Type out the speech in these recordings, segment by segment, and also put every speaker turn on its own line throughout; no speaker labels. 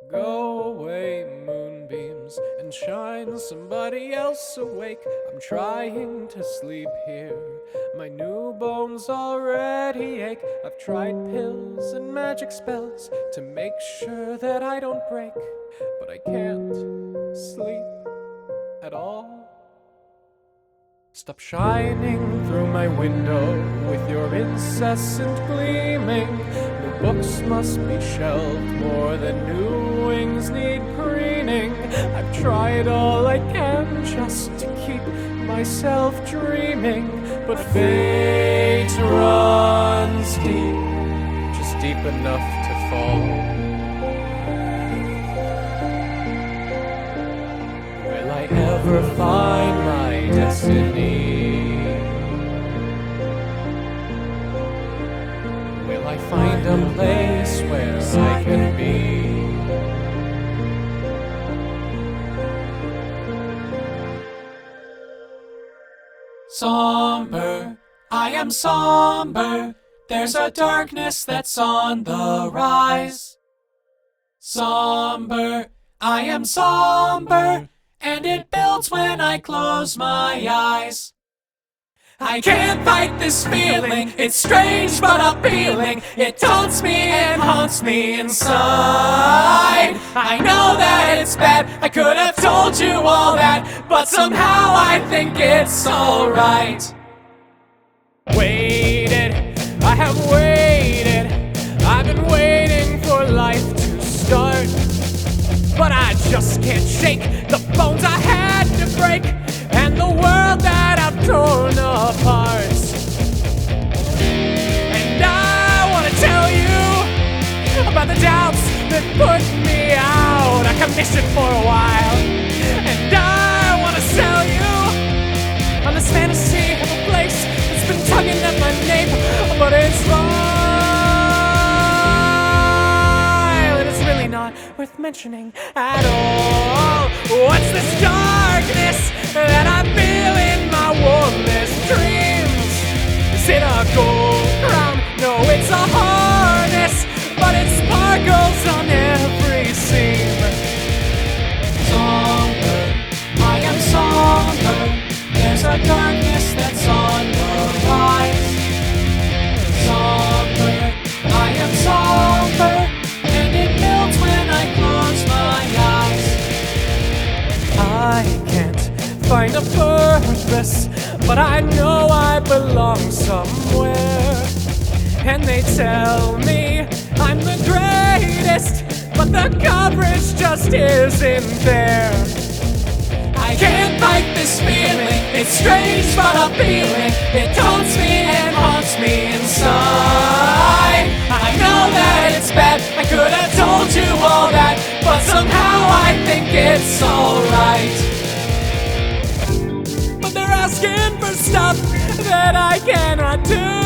Go away, moonbeams, and shine somebody else awake. I'm trying to sleep here. My new bones already ache. I've tried pills and magic spells to make sure that I don't break, but I can't sleep at all. Stop shining through my window with your incessant gleaming. New books must be shelved more than new wings need preening. I've tried all I can just to keep myself dreaming, but fate runs deep, just deep enough to fall. Will I ever find my destiny? Will I find a place where I can be? Somber, I am somber. There's a darkness that's on the rise. Somber, I am somber, and it builds when I close my eyes. I can't fight this feeling, it's strange but appealing. It taunts me and haunts me inside. I know that it's bad, I could have told you all that, but somehow I think it's alright. Waited, I have waited, I've been waiting for life to start, but I just can't shake the bones I had to break and the world that I've torn apart. And I want to tell you about the doubts that put me out of commission for a while. And I want to sell you on this fantasy of a place that's been tugging at my nape, but it's vile and it's really not worth mentioning at all. What's this darkness that I feel in my warmest dreams? Is it a gold crown? No, it's a harness, but it sparkles on every seam. Somber, I am somber. There's a darkness that's on the rise. Somber, I am somber, and it melts when I close my eyes. I can't find a purpose, but I know I belong somewhere. And they tell me I'm the greatest, but the coverage just isn't there. I can't fight this feeling, it's strange but appealing. It taunts me and haunts me inside. I know that it's bad, I could have told you all that, but somehow I think it's alright. But they're asking for stuff that I cannot do,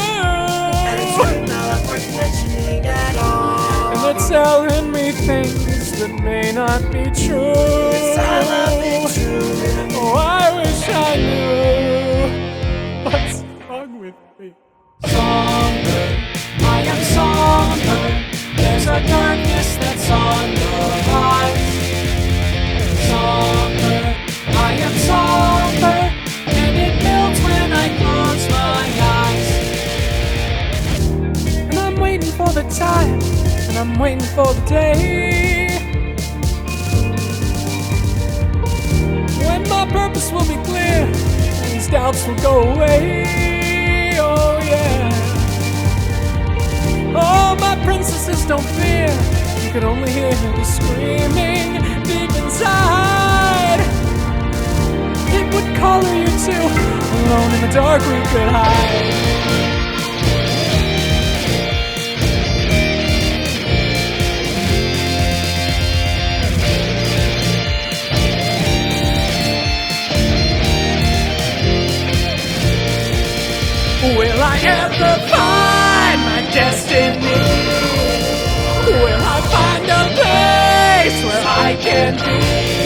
and they're telling me things that may not be true. Oh, I wish I knew what's wrong with me. Somber, I am somber. There's a darkness that's on the rise. Somber, I am somber, and it melts when I close my eyes. And I'm waiting for the time, and I'm waiting for the day when my purpose will be clear and these doubts will go away. Oh yeah. Oh, my princesses, don't fear. You could only hear the screaming deep inside. It would color you too. Alone in the dark we could hide. Will I ever find my destiny? Will I find a place where I can be?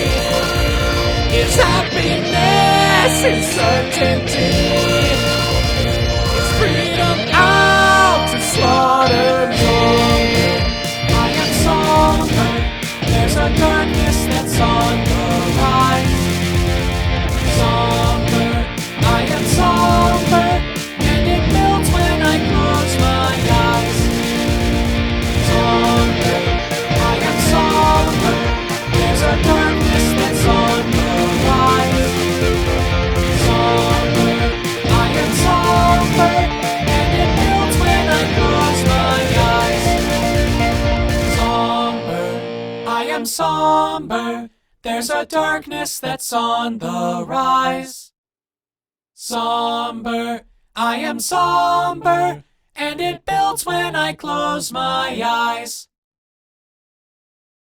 Is happiness in certainty? Is freedom out to slaughter me? I am somber, There's a darkness that's on the rise. Somber, I am somber, and it builds when I close my eyes.